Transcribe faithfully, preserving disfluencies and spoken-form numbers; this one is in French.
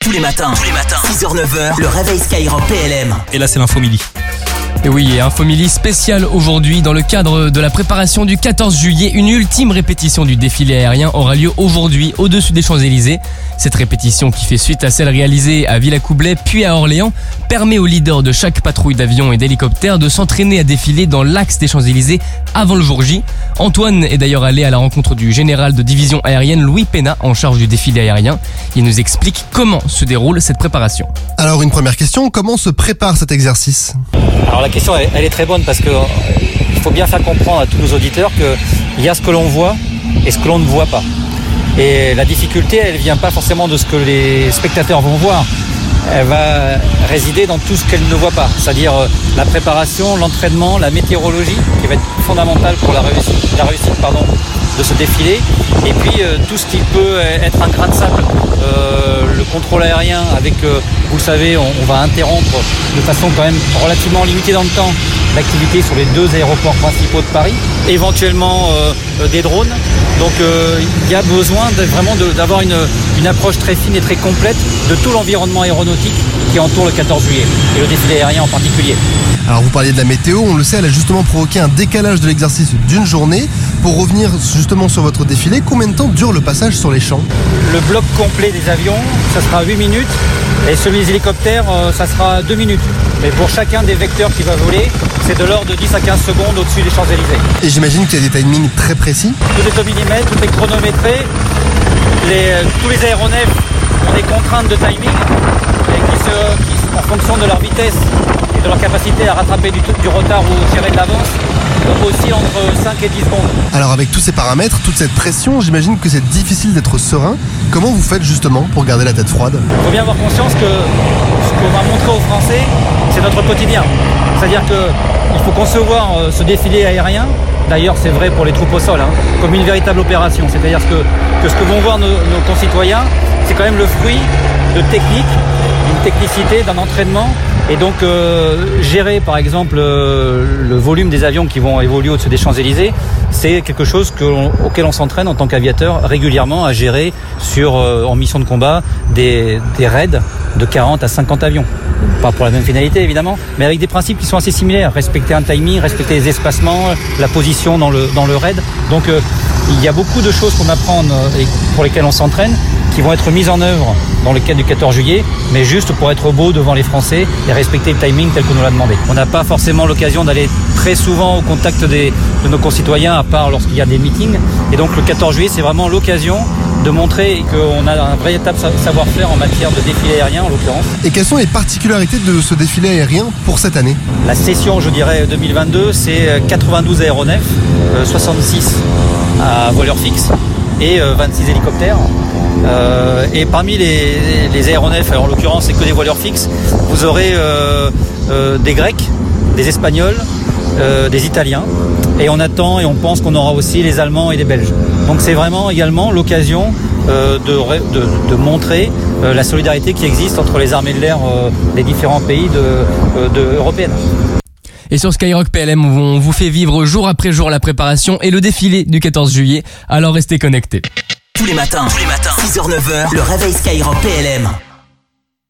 Tous les matins, tous les matins, six heures neuf heures, le réveil Skyrock P L M. Et là, c'est l'info midi. Et oui, et Infomili spécial aujourd'hui dans le cadre de la préparation du quatorze juillet. Une ultime répétition du défilé aérien aura lieu aujourd'hui au-dessus des Champs-Élysées. Cette répétition, qui fait suite à celle réalisée à Villacoublay puis à Orléans, permet aux leaders de chaque patrouille d'avions et d'hélicoptères de s'entraîner à défiler dans l'axe des Champs-Élysées avant le jour J. Antoine est d'ailleurs allé à la rencontre du général de division aérienne Louis Pénat en charge du défilé aérien. Il nous explique comment se déroule cette préparation. Alors une première question, comment se prépare cet exercice ? Alors la question elle, elle est très bonne parce que euh, il faut bien faire comprendre à tous nos auditeurs qu'il y a ce que l'on voit et ce que l'on ne voit pas. Et la difficulté, elle ne vient pas forcément de ce que les spectateurs vont voir. Elle va résider dans tout ce qu'elle ne voit pas, c'est-à-dire euh, la préparation, l'entraînement, la météorologie, qui va être fondamentale pour la réussite, la réussite pardon, de ce défilé. Et puis euh, tout ce qui peut être un grain de sable, euh, le contrôle aérien avec, euh, vous le savez, on, on va interrompre de façon quand même relativement limitée dans le temps l'activité sur les deux aéroports principaux de Paris, éventuellement euh, des drones. Donc euh, il y a besoin de, vraiment de, d'avoir une, une approche très fine et très complète de tout l'environnement aéronautique qui entoure le quatorze juillet, et le défilé aérien en particulier. Alors vous parliez de la météo, on le sait, elle a justement provoqué un décalage de l'exercice d'une journée. Pour revenir justement sur votre défilé, combien de temps dure le passage sur les champs ? Le bloc complet des avions, ça sera huit minutes, et celui des hélicoptères, ça sera deux minutes. Mais pour chacun des vecteurs qui va voler, c'est de l'ordre de dix à quinze secondes au-dessus des Champs-Élysées. Et j'imagine qu'il y a des timings très précis ? Tout est au millimètre, tout est chronométré. Les, tous les aéronefs ont des contraintes de timing et qui, se, qui, en fonction de leur vitesse et de leur capacité à rattraper du, du retard ou gérer de l'avance, aussi entre cinq et dix secondes. Alors avec tous ces paramètres, toute cette pression, j'imagine que c'est difficile d'être serein. Comment vous faites justement pour garder la tête froide ? Il faut bien avoir conscience que ce qu'on va montrer aux Français, c'est notre quotidien. C'est-à-dire qu'il faut concevoir ce défilé aérien, d'ailleurs c'est vrai pour les troupes au sol, hein, comme une véritable opération. C'est-à-dire que, que ce que vont voir nos, nos concitoyens, c'est quand même le fruit de technique, d'une technicité, d'un entraînement. Et donc euh, gérer par exemple euh, le volume des avions qui vont évoluer au-dessus des Champs-Élysées, c'est quelque chose que l'on, auquel on s'entraîne en tant qu'aviateur régulièrement à gérer sur, euh, en mission de combat des, des raids de quarante à cinquante avions. Pas pour la même finalité évidemment, mais avec des principes qui sont assez similaires. Respecter un timing, respecter les espacements, la position dans le, dans le raid. Donc euh, il y a beaucoup de choses qu'on apprend et pour lesquelles on s'entraîne, qui vont être mises en œuvre dans le cadre du quatorze juillet, mais juste pour être beau devant les Français et respecter le timing tel qu'on nous l'a demandé. On n'a pas forcément l'occasion d'aller très souvent au contact des, de nos concitoyens, à part lorsqu'il y a des meetings. Et donc le quatorze juillet, c'est vraiment l'occasion de montrer qu'on a un véritable savoir-faire en matière de défilé aérien en l'occurrence. Et quelles sont les particularités de ce défilé aérien pour cette année ? La session, je dirais, deux mille vingt-deux, c'est quatre-vingt-douze aéronefs, soixante-six à voileur fixe et vingt-six hélicoptères. Euh, et parmi les, les aéronefs, alors en l'occurrence c'est que des voileurs fixes, vous aurez euh, euh, des Grecs, des Espagnols, euh, des Italiens, et on attend et on pense qu'on aura aussi les Allemands et les Belges. Donc c'est vraiment également l'occasion euh, de, de, de montrer euh, la solidarité qui existe entre les armées de l'air euh, des différents pays de, euh, de, européennes. Et sur Skyrock P L M, on vous fait vivre jour après jour la préparation et le défilé du quatorze juillet, alors restez connectés. Tous les matins, tous les matins, six heures neuf heures, le réveil Skyrock P L M.